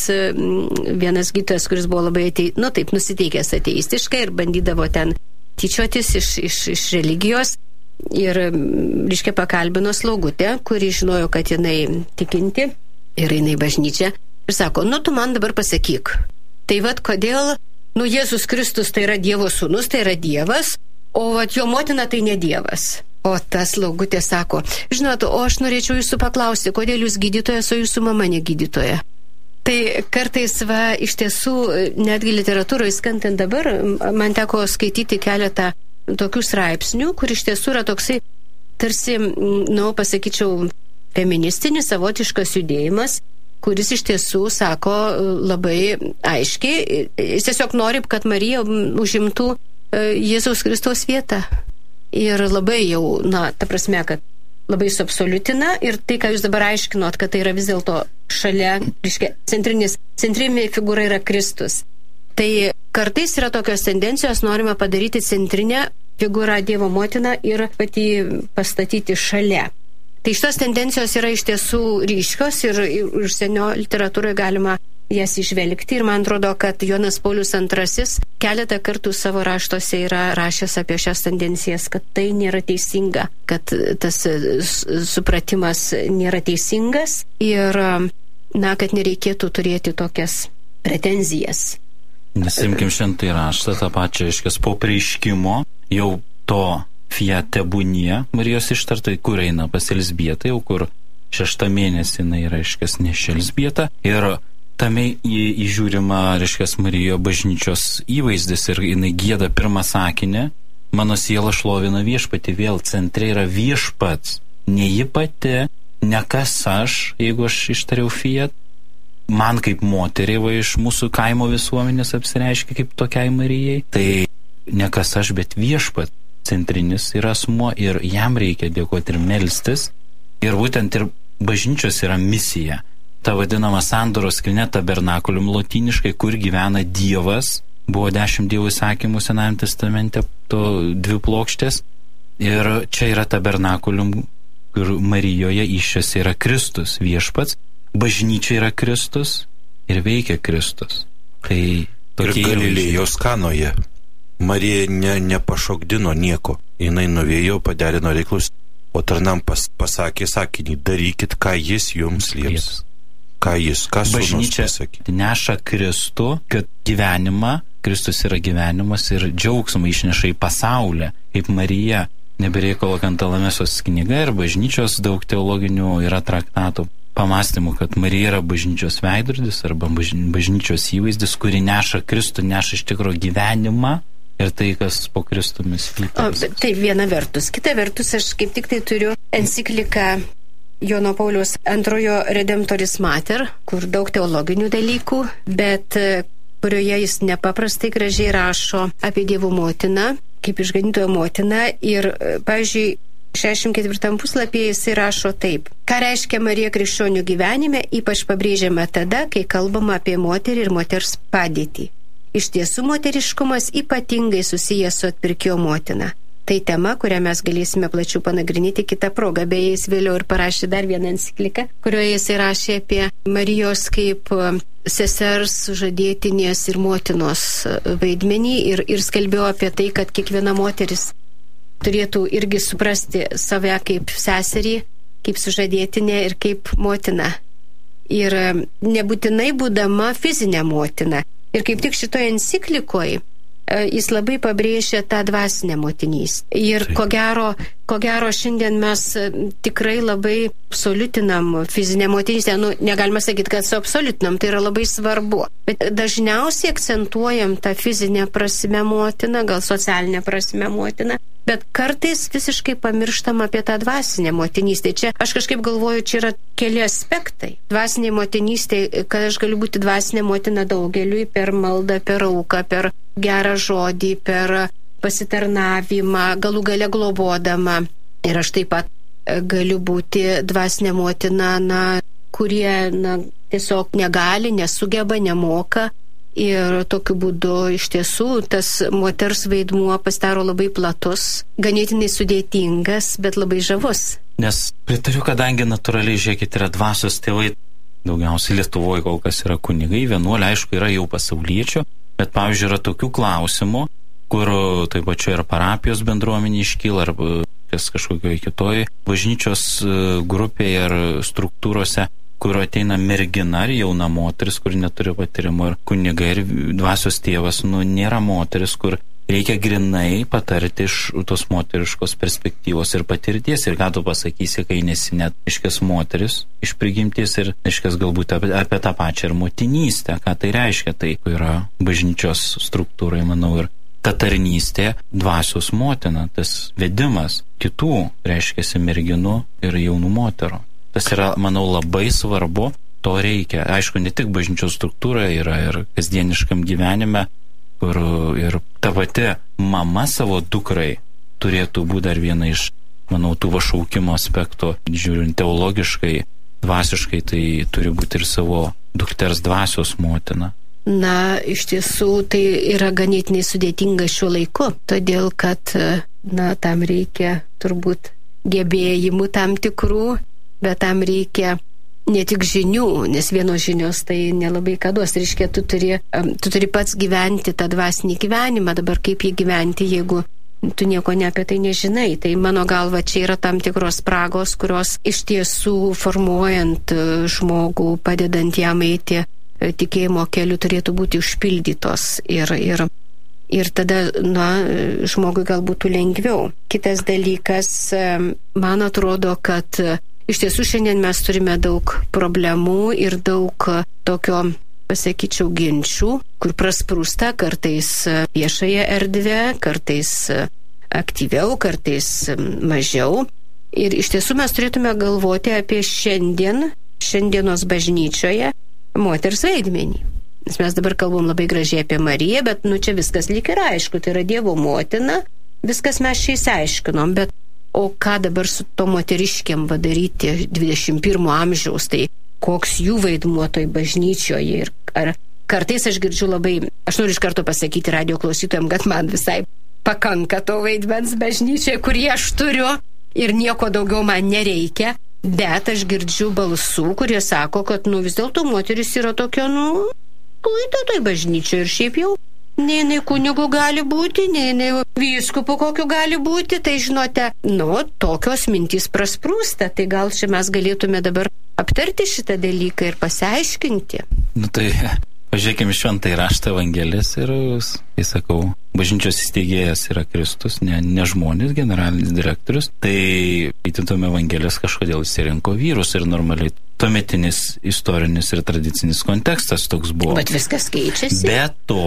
vienas gydytojas, kuris buvo labai nusiteikęs ateistiškai ir bandydavo ten tyčiotis iš religijos, ir reiškia pakalbino slaugutę, kuri žinojo, kad jinai tikinti ir jinai bažnyčia, ir sako, tu man dabar pasakyk, tai kodėl Jėzus Kristus tai yra Dievo sūnus, tai yra Dievas, o jo motina tai ne Dievas. O tas slaugutė sako, žinot, o aš norėčiau jūsų paklausti, kodėl jūs gydytojas, o jūsų mama ne gydytoja. Tai kartais iš tiesų, netgi literatūroje skaitant dabar, man teko skaityti keletą tokių straipsnių, kur iš tiesų yra toksai, tarsi, pasakyčiau, feministinis, savotiškas judėjimas, kuris iš tiesų sako labai aiškiai, jis tiesiog nori, kad Marija užimtų Jėzaus Kristaus vietą. Ir labai jau, ta prasme, kad labai suabsoliutina, ir tai, ką jūs dabar aiškinot, kad tai yra vis dėlto šalia, reiškia, centrinė figūra yra Kristus. Tai kartais yra tokios tendencijos, norime padaryti centrinę figūrą Dievo motiną ir patį pastatyti šalia. Tai šitos tendencijos yra iš tiesų ryškios ir užsienio literatūroje galima jas išvelgti, ir man atrodo, kad Jonas Paulius II keletą kartų savo raštuose yra rašęs apie šias tendencijas, kad tai nėra teisinga, kad tas supratimas nėra teisingas ir, kad nereikėtų turėti tokias pretenzijas. Nesimkim šventai raštą, tą pačią, aiškias, po prieiškimo jau to fiat tebūnie Marijos ištartai, kur eina pas Elzbietą, jau kur 6 mėnesį jinai, reiškia, nešė Elzbietą, ir tame įžiūrima, reiškia, Marijo bažnyčios įvaizdis, ir jinai gieda pirmą sakinį: mano siela šlovina viešpatį. Vėl centre yra viešpats, ne ji pati, ne kas aš, jeigu aš ištariau fiat. Man kaip moteriai va iš mūsų kaimo visuomenės apsireiškia kaip tokiai Marijai. Tai ne kas aš, bet viešpat centrinis yra asmuo, ir jam reikia dėkoti ir melstis. Ir būtent ir bažnyčios yra misija. Ta vadinama sandoros skrynia, tabernakulium lotyniškai, kur gyvena Dievas. Buvo 10 Dievo įsakymų Senajame testamente, to 2 plokštės. Ir čia yra tabernakulium, kur Marijoje įsčiose yra Kristus, viešpats. Bažnyčia yra Kristus ir veikia Kristus. Tai tokie. Ir Galilėjos Kanoje Marija nepašokdino nieko. Jinai nuvėjo, paderino reiklus, o tarnam pasakė sakinį: darykit, ką jis jums lieps. Ką sūnus pasakė? Neša Kristų, kad gyvenimą, Kristus yra gyvenimas, ir džiaugsmą išneša į pasaulį, kaip Marija. Nebereikalo Kantalamesos knyga ir bažnyčios daug teologinių yra traktatų pamastymų, kad Marija yra bažnyčios veidrodis arba bažnyčios įvaizdis, kuri neša Kristų, neša iš tikro gyvenimą ir tai, kas po Kristumi slypi. Tai viena vertus. Kita vertus, aš kaip tik tai turiu encikliką Jono Pauliaus II Redemptoris Mater, kur daug teologinių dalykų, bet kurioje jis nepaprastai gražiai rašo apie Dievo motiną, kaip išganytojo motiną. Ir, pavyzdžiui, 64 puslapyje jis rašo taip: ką reiškia Marija krikščionių gyvenime, ypač pabrėžiama tada, kai kalbama apie moterį ir moters padėtį. Iš tiesų, moteriškumas ypatingai susijęs su atpirkėjo motina. Tai tema, kurią mes galėsime plačiau panagrinėti kitą progą. Beje, jis vėliau ir parašė dar vieną encikliką, kurioje jis rašė apie Marijos kaip sesers, sužadėtinės ir motinos vaidmenį, ir skelbėjo apie tai, kad kiekviena moteris turėtų irgi suprasti save kaip seserį, kaip sužadėtinę ir kaip motiną. Ir nebūtinai būdama fizinė motina. Ir kaip tik šitoje enciklikoje jis labai pabrėžia tą dvasinę motinystę. Ir ko gero šiandien mes tikrai labai absoliutinam fizinę motinystę. Negalima sakyti, kad suabsoliutinam, tai yra labai svarbu. Bet dažniausiai akcentuojam tą fizinę prasme motiną, gal socialinę prasme motiną, bet kartais visiškai pamirštam apie tą dvasinę motinystę. Čia aš kažkaip galvoju, čia yra keli aspektai. Dvasinė motinystė, kad aš galiu būti dvasinė motina daugeliui per maldą, per auką, per gerą žodį, per pasitarnavimą, galų gale globodama. Ir aš taip pat galiu būti dvasinė motina, kurie tiesiog negali, nesugeba, nemoka. Ir tokiu būdu iš tiesų tas moters vaidmuo pasidaro labai platus, ganėtinai sudėtingas, bet labai žavus. Nes pritariu, kadangi natūraliai, žiūrėkit, yra dvasios tėvai, daugiausiai Lietuvoje kol kas yra kunigai, vienuoliai, aišku, yra jau pasauliečių, bet, pavyzdžiui, yra tokių klausimų, kur taip pačiu ir parapijos bendruomenė iškyla, arba kažkokioje kitoje bažnyčios grupėje ar struktūrose, kur ateina mergina ar jauna moteris, kur neturi patyrimo, ir kunigai ir dvasios tėvas, nėra moteris, kur reikia grinai patarti iš tos moteriškos perspektyvos ir patirties. Ir ką tu pasakysi, kai nesi net iškės moteris iš prigimties ir iškės galbūt apie tą pačią ir motinystę, ką tai reiškia. Tai yra bažnyčios struktūrai, manau, ir ta tarnystė, dvasios motina, tas vedimas kitų, reiškiasi, merginų ir jaunų moterų. Tas yra, manau, labai svarbu, to reikia. Aišku, ne tik bažnyčios struktūra yra ir kasdieniškam gyvenime, kur ir ta pati mama savo dukrai turėtų būti dar viena iš, manau, tų pašaukimo aspektų, žiūrint teologiškai, dvasiškai, tai turi būti ir savo dukters dvasios motina. Iš tiesų, tai yra ganėtinai sudėtinga šiuo laiku, todėl kad, tam reikia turbūt gebėjimų tam tikrų, bet tam reikia ne tik žinių, nes vienos žinios tai nelabai ką duos. Reiškia, tu turi pats gyventi tą dvasinį gyvenimą. Dabar kaip jį gyventi, jeigu tu nieko ne apie tai nežinai. Tai mano galva, čia yra tam tikros spragos, kurios iš tiesų formuojant žmogų, padedant jam eiti tikėjimo keliu, turėtų būti užpildytos. Ir Ir tada, žmogui gal būtų lengviau. Kitas dalykas, man atrodo, kad iš tiesų šiandien mes turime daug problemų ir daug tokio, pasakyčiau, ginčių, kur prasprūsta kartais viešąją erdvę, kartais aktyviau, kartais mažiau. Ir iš tiesų mes turėtume galvoti apie šiandienos bažnyčioje moters vaidmenį. Nes mes dabar kalbam labai gražiai apie Mariją, bet čia viskas lyg ir aišku, tai yra Dievo motina, viskas mes čia įsiaiškinom, bet o ką dabar su to moteriškiam daryti 21 amžiaus, tai koks jų vaidmuo toj bažnyčioje ir ar kartais aš girdžiu aš noriu iš karto pasakyti radio klausytojams, kad man visai pakanka to vaidmens bažnyčioje, kurį aš turiu ir nieko daugiau man nereikia, bet aš girdžiu balsų, kurie sako, kad vis dėlto moteris yra tokia, klaida toj bažnyčioje ir šiaip jau nei kunigu gali būti, nei vyskupu kokiu gali būti, tai žinote, tokios mintys prasprūsta, tai gal čia mes galėtume dabar aptarti šitą dalyką ir pasiaiškinti. Tai pažiūrėkime šventąjį raštą Evangelijas ir, sakau, bažnyčios įsteigėjas yra Kristus, ne žmonės, generalinis direktorius, tai įtintome Evangelijas kažkodėl įsirinko vyrus ir normaliai tuometinis istorinis ir tradicinis kontekstas toks buvo. Bet viskas keičiasi. Be to,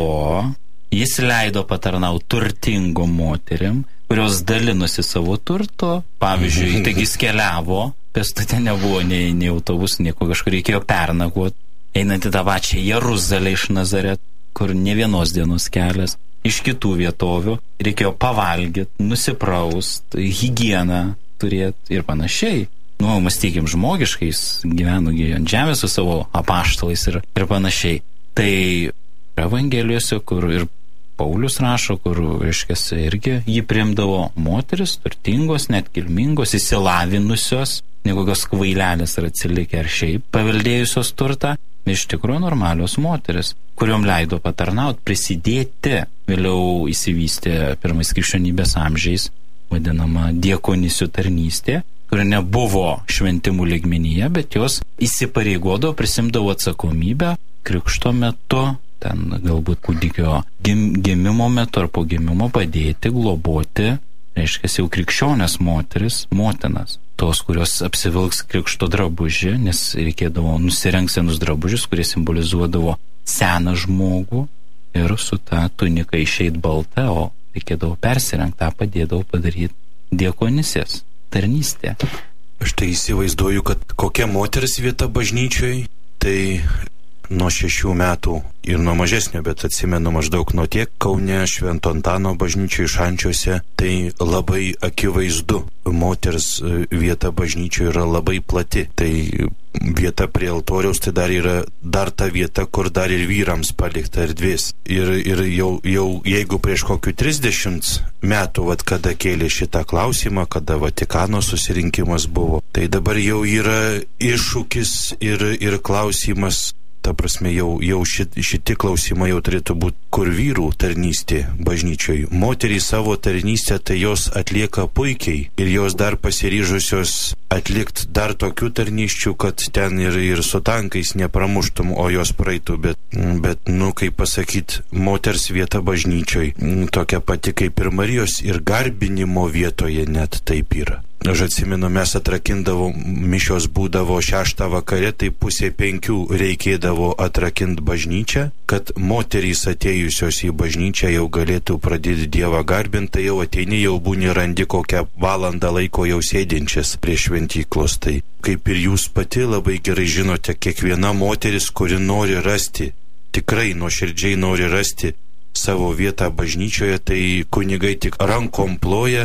jis leido patarnauti turtingom moteriam, kurios dalinosi savo turto. Pavyzdžiui, taigi jis keliavo, pėstute nebuvo nei autobus, nieko kažkur reikėjo pernakvoti, einant į tą pačią Jeruzalę iš Nazaret, kur ne vienos dienos kelias, iš kitų vietovių, reikėjo pavalgyti, nusipraust, higieną turėti ir panašiai. Mąstykim žmogiškai, jis gyveno ant žemės su savo apaštalais ir panašiai. Tai Evangelijose, kur ir Paulius rašo, kur, irgi jį priimdavo moteris, turtingos, net kilmingos, įsilavinusios, ne kokios kvailelės ar atsilikę ar šiaip, paveldėjusios turtą, iš tikrųjų normalios moteris, kuriuom leido patarnauti, prisidėti. Vėliau įsivystė pirmais krikščionybės amžiais, vadinama diakonisių tarnystė, kuri nebuvo šventimų lygmenyje, bet jos įsipareigodavo, prisimdavo atsakomybę krikšto metu, ten galbūt kūdikio gimimo metu ar po gimimo padėti, globoti, reiškia jau krikščionės motinas, tos, kurios apsivilks krikšto drabužį, nes reikėdavo nusirengt senus drabužius, kurie simbolizuodavo seną žmogų ir su ta tunika išeit balta, o reikėdavo persirengti, tą padėdavo padaryti diakonisės tarnystė. Aš tai įsivaizduoju, kad kokia moters vieta bažnyčioj, tai nuo 6 metų ir nuo mažesnio, bet atsimenu maždaug nuo tiek Kaune Švento Antano bažnyčioje Šančiuose, tai labai akivaizdu. Moters vieta bažnyčioje yra labai plati. Tai vieta prie altoriaus, tai dar ta vieta, kur dar ir vyrams palikta erdvės. Ir jau jeigu prieš kokių 30 metų, kada kėlė šitą klausimą, kada Vatikano susirinkimas buvo, tai dabar jau yra iššūkis ir klausimas. Ta prasme, jau šiti klausimai jau turėtų būti, kur vyrų tarnystė bažnyčioje. Moterys savo tarnystę, tai jos atlieka puikiai ir jos dar pasiryžusios atlikti dar tokių tarnysčių, kad ten ir su tankais nepramuštum, o jos praeitų, bet kaip pasakyti, moters vieta bažnyčioje tokia pati kaip ir Marijos ir garbinimo vietoje net taip yra. Aš atsimenu, mes atrakindavom, mišios būdavo 6 vakare, tai 4:30 reikėdavo atrakinti bažnyčią, kad moterys atėjusios į bažnyčią jau galėtų pradėti Dievą garbinti, tai jau ateini, jau būni randi kokią valandą laiko jau sėdinčias prie šventyklos. Tai kaip ir jūs pati labai gerai žinote, kiekviena moteris, kuri nori rasti, tikrai nuoširdžiai nori rasti savo vietą bažnyčioje, tai kunigai tik rankom ploja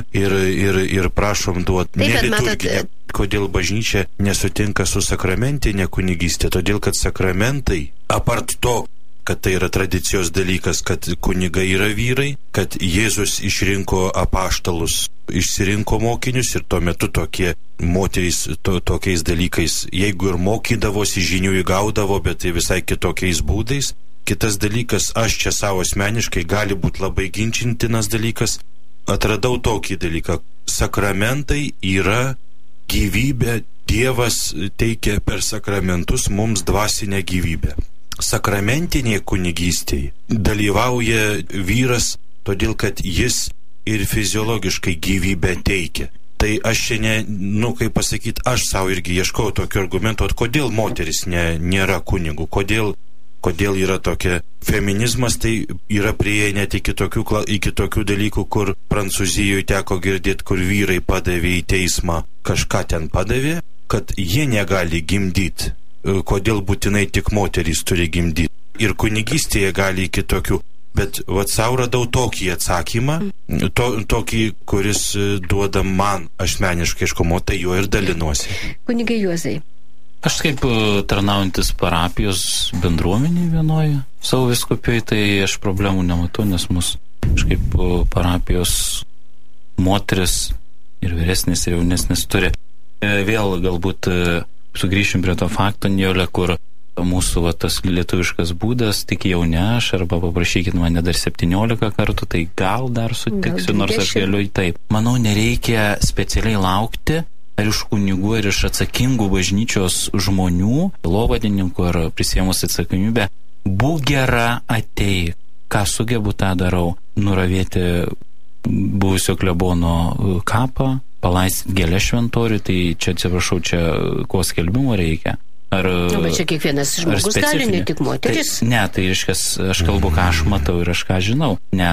ir prašom duoti neliturginę. Kodėl bažnyčia nesutinka su sakramentinė kunigystė? Todėl, kad sakramentai, apart to, kad tai yra tradicijos dalykas, kad kunigai yra vyrai, kad Jėzus išrinko apaštalus, išsirinko mokinius ir tuo metu tokie moterys tokiais dalykais, jeigu ir mokydavosi, žinių įgaudavo, bet tai visai kitokiais būdais. Kitas dalykas, aš čia savo asmeniškai gali būti labai ginčintinas dalykas, atradau tokį dalyką. Sakramentai yra gyvybė, Dievas teikia per sakramentus mums dvasinę gyvybę. Sakramentinėje kunigystėje dalyvauja vyras todėl kad jis ir fiziologiškai gyvybę teikia. Tai aš čia kaip pasakyti, aš savo irgi ieškau tokio argumento, kodėl moteris nėra kunigų, kodėl yra tokia feminizmas, tai yra prieėję net iki tokių dalykų, kur Prancūzijoje teko girdėti, kur vyrai padavė į teismą, kažką ten padavė, kad jie negali gimdyti, kodėl būtinai tik moterys turi gimdyti. Ir kunigystėje gali iki tokių, bet savo radau tokį atsakymą, tokį, kuris duoda man asmeniškai aiškumo, tai juo ir dalinuosi. Kunigai Juozai. Aš kaip tarnaujantis parapijos bendruomeniai vienoje savo vyskupijoje, tai aš problemų nematau, nes mūsų kažkaip parapijos moteris ir vyresnis ir jaunesnis turi. Vėl galbūt sugrįšim prie to fakto, Nijolė, kur mūsų tas lietuviškas būdas, tik jau ne aš, arba paprašykit mane dar 17 kartų, tai gal dar sutiksiu, nors aš galiu taip. Manau, nereikia specialiai laukti, ar iš kunigų, ar iš atsakingų bažnyčios žmonių, lovadininkų, ar prisėmus atsakomybę. Būk gera, ateik. Ką sugebu, tą darau. Nuravėti buvusio klebono kapą, palaistyti gėlę šventorių, tai čia atsiprašau, čia ko skelbimo reikia. Bet čia kiekvienas žmogus gali, ne tik moteris. Tai reiškia, aš kalbu, ką aš matau ir aš ką žinau. Ne,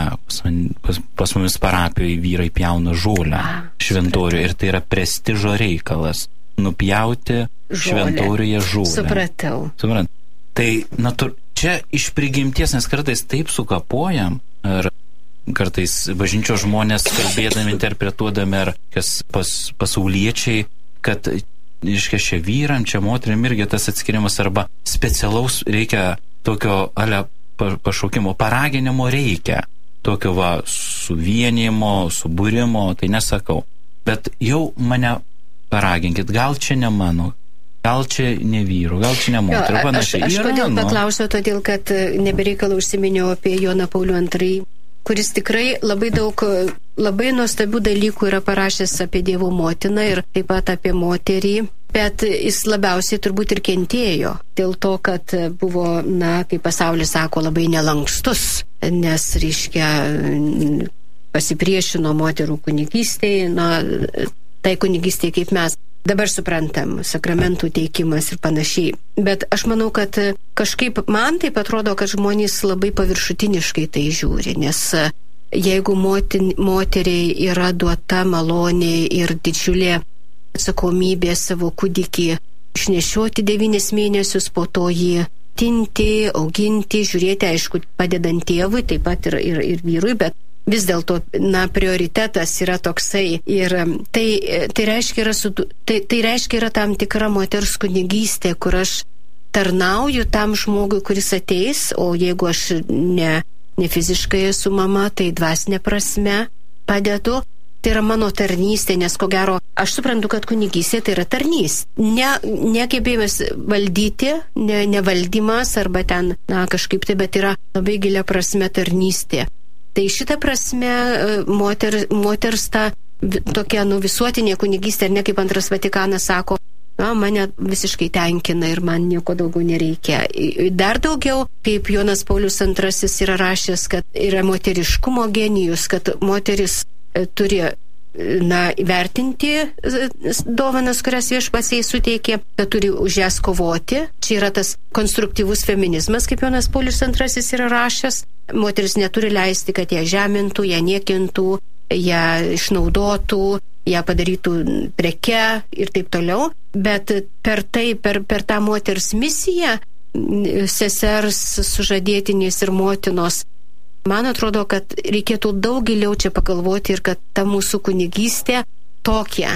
pas mumis parapijoje vyrai pjauna žolę šventoriuje ir tai yra prestižo reikalas. Nupjauti šventoriuje žolę. Supratau. Tai čia iš prigimties, nes kartais taip sukapojam, ar kartais bažnyčios žmonės kalbėdami, interpretuodami, ar kas pasauliečiai, kad čia vyram, čia moteriam irgi tas atskirimas, arba specialaus reikia tokio pašaukimo, paraginimo reikia, tokio suvienimo, subūrimo, tai nesakau. Bet jau mane paraginkit, gal čia ne mano, gal čia ne vyru, gal čia ne moterų, panašiai. Aš kodėl paklausiau, todėl kad nebereikalą užsiminiau apie Joną Paulių II, kuris tikrai labai daug, labai nuostabių dalykų yra parašęs apie Dievo motiną ir taip pat apie moterį, bet jis labiausiai turbūt ir kentėjo dėl to, kad buvo, kaip pasaulis sako, labai nelankstus, nes, reiškia, pasipriešino moterų kunigystėje, tai kunigystėje kaip mes dabar suprantam, sakramentų teikimas ir panašiai. Bet aš manau, kad kažkaip man taip atrodo, kad žmonės labai paviršutiniškai tai žiūri, nes jeigu moteriai yra duota malonė ir didžiulė atsakomybė savo kūdikį išnešioti 9 mėnesius, po to jį tinti, auginti, žiūrėti, aišku, padedant tėvui, taip pat ir vyrui, bet vis dėlto, prioritetas yra toksai ir tai reiškia yra tam tikra moters kunigystė, kur aš tarnauju tam žmogui, kuris ateis, o jeigu aš ne fiziškai esu mama, tai dvasinė prasme padedu. Tai yra mano tarnystė, nes ko gero, aš suprantu, kad kunigystė tai yra tarnystė. Negebėjimas valdyti, ne valdymas arba ten, kažkaip tai, bet yra labai gilia prasme tarnystė. Tai šitą prasme moters ta tokia visuotinė kunigystė, ar ne kaip Antras Vatikanas sako, mane visiškai tenkina ir man nieko daugiau nereikia. Dar daugiau, kaip Jonas Paulius II yra rašęs, kad yra moteriškumo genijus, kad moteris turi vertinti dovanas, kurias viešpats jai suteikė, kad turi už jas kovoti. Čia yra tas konstruktyvus feminizmas, kaip Jonas Paulius II yra rašęs. Moteris neturi leisti, kad ją žemintų, ją niekintų, ją išnaudotų, ją padarytų preke ir taip toliau. Bet per tą moters misiją, sesers, sužadėtinės ir motinos, man atrodo, kad reikėtų daug giliau čia pagalvoti ir kad ta mūsų kunigystė tokia,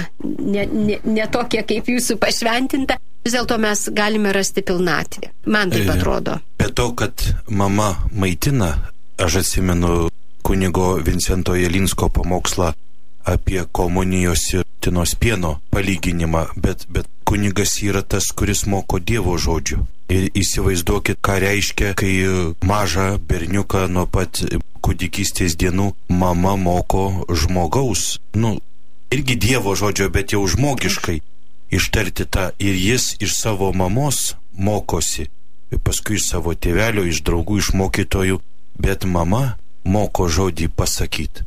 ne tokia kaip jūsų pašventinta, vis dėlto mes galime rasti pilnatvę. Man taip atrodo. Be to, kad mama maitina, aš atsimenu kunigo Vincento Jelinsko pamokslą apie komunijos ir tinos pieno palyginimą, bet kunigas yra tas, kuris moko Dievo žodžių. Ir įsivaizduokit, ką reiškia, kai mažą berniuką nuo pat kūdikystės dienų mama moko žmogaus, irgi Dievo žodžio, bet jau žmogiškai ištarti tą. Ir jis iš savo mamos mokosi, paskui iš savo tėvelio, iš draugų, iš mokytojų, bet mama moko žodį pasakyti.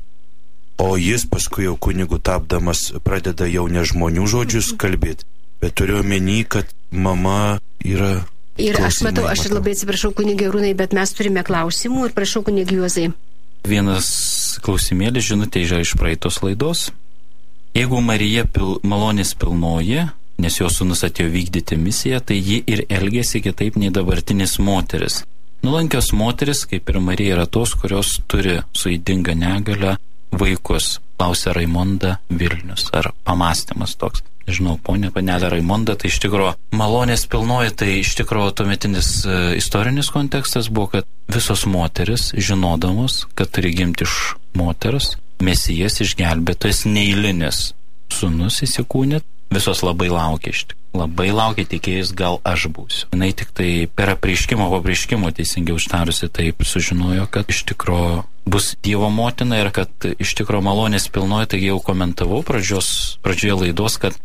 O jis paskui jau kunigu tapdamas pradeda jau ne žmonių žodžius kalbėti, bet turiu omeny, kad mama yra... Ir aš matau, aš labai atsiprašau kunigė Arūnai, bet mes turime klausimų ir prašau kunigė Juozai. Vienas klausimėlis žinutė iš praeitos laidos. Jeigu Marija malonės pilnoji, nes jos sūnus atėjo vykdyti misiją, tai ji ir elgėsi kitaip nei dabartinis moteris. Nuolankios moteris, kaip ir Marija, yra tos, kurios turi su ydinga negalia vaikus. Klausia Raimonda Vilnius. Ar pamąstymas toks? Nežinau, panelė Raimonda, tai iš tikrųjų malonės pilnoji, tai iš tikrųjų tuometinis istorinis kontekstas buvo, kad visos moteris, žinodamos, kad turi gimti iš moters, Mesijas išgelbėtojas neeilinis sūnus įsikūnė, visos labai laukia iš tikrųjų. Labai laukia, tikėjus, gal aš būsiu. Jinai tik tai per apreiškimo teisingiau ištarusi taip sužinojo, kad iš tikrųjų bus Dievo motina ir kad iš tikrųjų malonės pilnoji, taigi jau komentavau pradžioje laidos, kad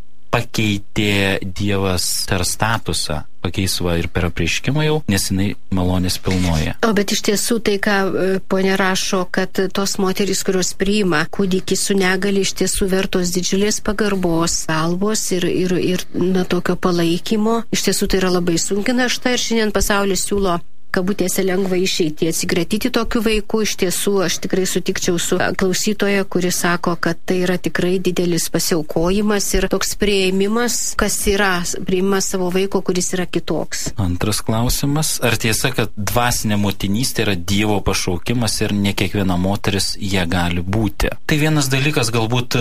pakeitė Dievas per statusą, pakeisva ir per apreiškimą jau, nes jinai malonės pilnoja. O bet iš tiesų tai, ką ponė rašo, kad tos moterys, kurios priima kūdikį su negali, iš tiesų vertos didžiulės pagarbos, salvos ir tokio palaikymo. Iš tiesų tai yra labai sunki našta ir šiandien pasaulis siūlo kabutėse lengva išeiti, atsigratyti tokių vaikų. Iš tiesų, aš tikrai sutikčiau su klausytoja, kuri sako, kad tai yra tikrai didelis pasiaukojimas ir toks priėmimas, kas yra priėmimas savo vaiko, kuris yra kitoks. Antras klausimas. Ar tiesa, kad dvasinė motinystė yra Dievo pašaukimas ir ne kiekviena moteris jie gali būti? Tai vienas dalykas galbūt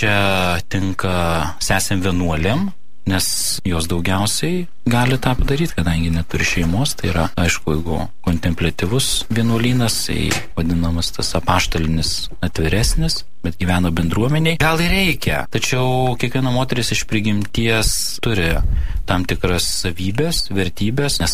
čia tinka sesėm vienuolėm, nes jos daugiausiai gali tą padaryti, kadangi neturi šeimos. Tai yra, aišku, jeigu kontempliatyvus vienuolynas, tai vadinamas tas apaštalinis atviresnis, bet gyveno bendruomeniai, gal ir reikia. Tačiau kiekviena moteris iš prigimties turi tam tikras savybės, vertybės, nes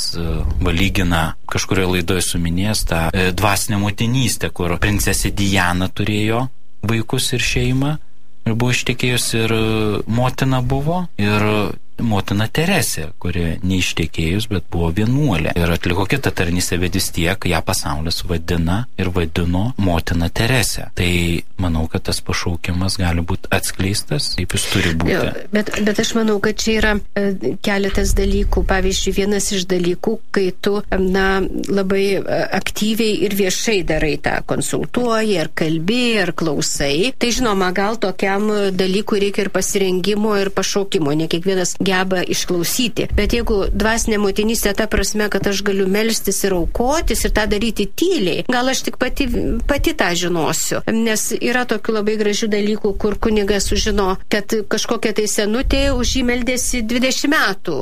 lygina kažkurioje laidoje suminės tą dvasinę motinystę, kur princesė Diana turėjo vaikus ir šeimą, ir buvo ištekėjus, ir motina buvo, ir motina Teresė, kuri neištekėjus, bet buvo vienuolė. Ir atliko kitą tarnystę, bet vis tiek ją pasaulis vadino motina Teresė. Tai manau, kad tas pašaukimas gali būti atskleistas, kaip jis turi būti. Jo, bet aš manau, kad čia yra keletas dalykų. Pavyzdžiui, vienas iš dalykų, kai tu labai aktyviai ir viešai darai tą, konsultuoji, ar kalbi, ar klausai. Tai žinoma, gal tokiam dalykui reikia ir pasirengimo, ir pašaukimo. Ne kiekvienas geba išklausyti. Bet jeigu dvasinė motinystė ta prasme, kad aš galiu melstis ir aukotis ir tą daryti tyliai, gal aš tik pati tą žinosiu. Nes yra tokių labai gražių dalykų, kur kunigas sužino, kad kažkokia tai senutė už jį meldėsi 20 metų,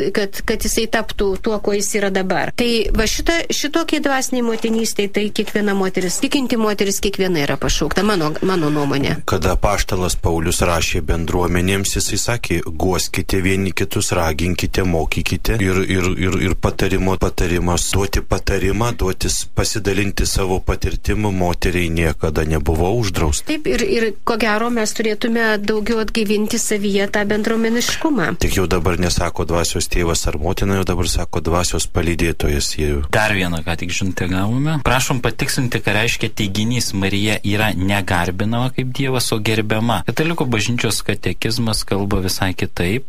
kad jisai taptų tuo, ko jis yra dabar. Tai va šitokiai dvasiniai motinystė, tai kiekviena moteris, tikinti moteris, kiekviena yra pašaukta, mano nuomonė. Kada apaštalas Paulius rašė bendruomenėms, jisai sakė, guoskite vieni kitus, raginkite, mokykite ir patarimas, duoti patarimą, pasidalinti savo patirtimu moteriai niekada nebuvo uždrausta. Taip, ir ko gero mes turėtume daugiau atgaivinti savyje tą bendruomeniškumą. Tik jau dabar nesako dvasios tėvas ar motina, jau dabar sako dvasios palydėtojas. Dar vieną, ką tik žinutę gavome. Prašom patikslinti, ką reiškia teiginys Marija yra negarbinama kaip Dievas, o gerbiama. Katalikų bažnyčios katekizmas kalba visai kitaip.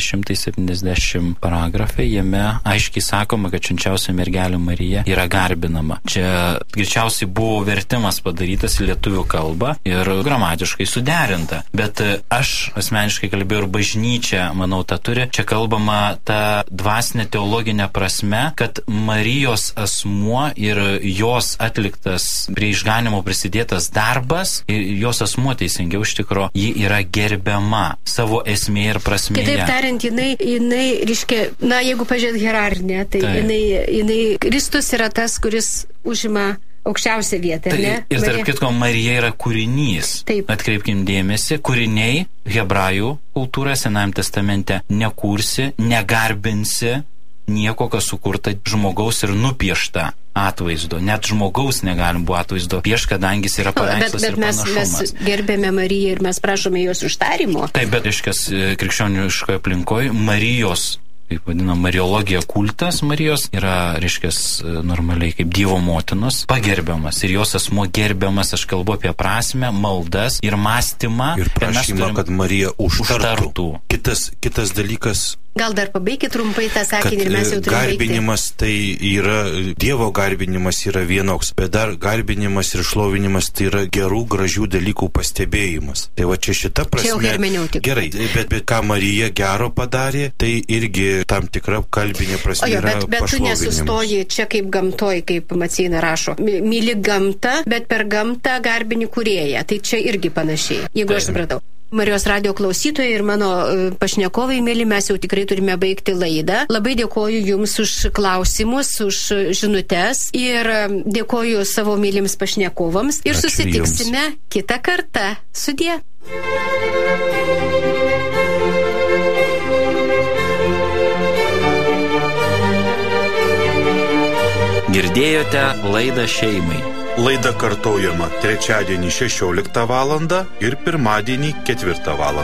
970 paragrafė, jame aiškiai sakoma, kad švenčiausia mergelė Marija yra garbinama. Čia greičiausiai buvo vertimas padarytas į lietuvių kalbą ir gramatiškai suderinta. Bet aš asmeniškai kalbėjau ir bažnyčia, manau, tą turi. Čia kalbama ta dvasinė teologinė prasme, kad Marijos asmuo ir jos atliktas prie išganimo prisidėtas darbas, ir jos asmuo teisingiau iš tikro, ji yra gerbiama savo esmė ir prasmėje. Kitaip tariant, jinai reiškia, jeigu pažiūrėt hierarchinę, tai jinai Kristus yra tas, kuris užima aukščiausią vietą, ne? Ir tarp kitko, Marija yra kūrinys. Taip. Atkreipkim dėmesį, kūriniai hebrajų kultūroje Senajame testamente nekursi, negarbinsi nieko, kas sukurta žmogaus ir nupiešta atvaizdo. Net žmogaus negalim buvo atvaizdo piešti, kadangi jis yra paveikslas ir panašumas. Mes gerbėme Mariją ir mes prašome jos užtarimo. Taip, bet iškas krikščioniškoje aplinkoje Marijos kaip vadinam, mariologija kultas Marijos yra, reiškia, normaliai kaip Dievo motinos pagerbiamas ir jos asmuo gerbiamas, aš kalbu apie prasme, maldas ir mąstymą. Ir prašymą, kad Marija užtartų. Kitas dalykas. Gal dar pabaikit trumpai tą sakinį ir mes jau turime garbinimas tai yra, Dievo garbinimas yra vienoks, bet dar garbinimas ir šlovinimas tai yra gerų, gražių dalykų pastebėjimas. Tai va čia šita prasme. Čia jau hermeneutika. Gerai, bet ką Marija gero padarė, tai irgi tam tikra kalbinė prasme yra pašlovinimas. Bet tu nesustoji čia kaip gamtoj, kaip Maceina rašo. Myli gamtą, bet per gamtą garbini kūrėją. Tai čia irgi panašiai, jeigu aš supratau. Marijos radio klausytojai ir mano pašnekovai, mėly, mes jau tikrai turime baigti laidą. Labai dėkoju Jums už klausimus, už žinutes ir dėkoju savo mylims pašnekovams ir Ačiū susitiksime jums. kitą kartą. Sudie. Girdėjote laidą šeimai. Laida kartojama trečiadienį 16 val. Ir pirmadienį 4 val.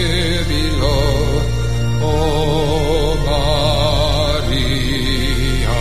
Here below, oh Maria,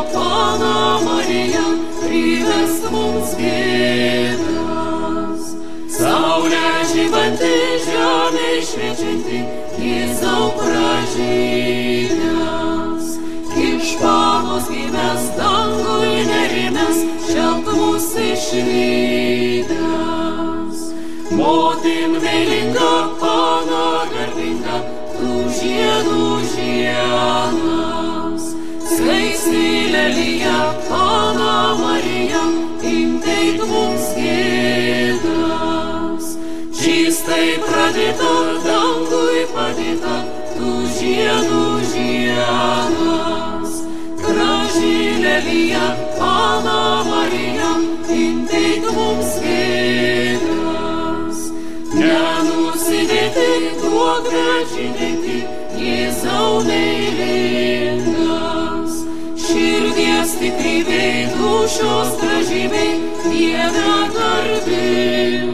Pana Marija, privesk mums gėdas. Saulė žybanti, žemė šviečianti, Jėzau pražydęs. Iš panos gimęs, dangui nerimęs, šelk mus išvydęs. Motin meilinga, Pana garbinga, tu žiedų žiedas. Skaisti lelija, Pana Marija, imteik mums gėdas. Čistai pradėta, dangui padėta, tu žiedų žiedas. Graži lelija, Pana Marija, imteik mums gėdas. Nenusidėti, duok gražinėti, Jėzau meilingas. Širdies stiprybei, dūšios gražybei, Dieve garbingas.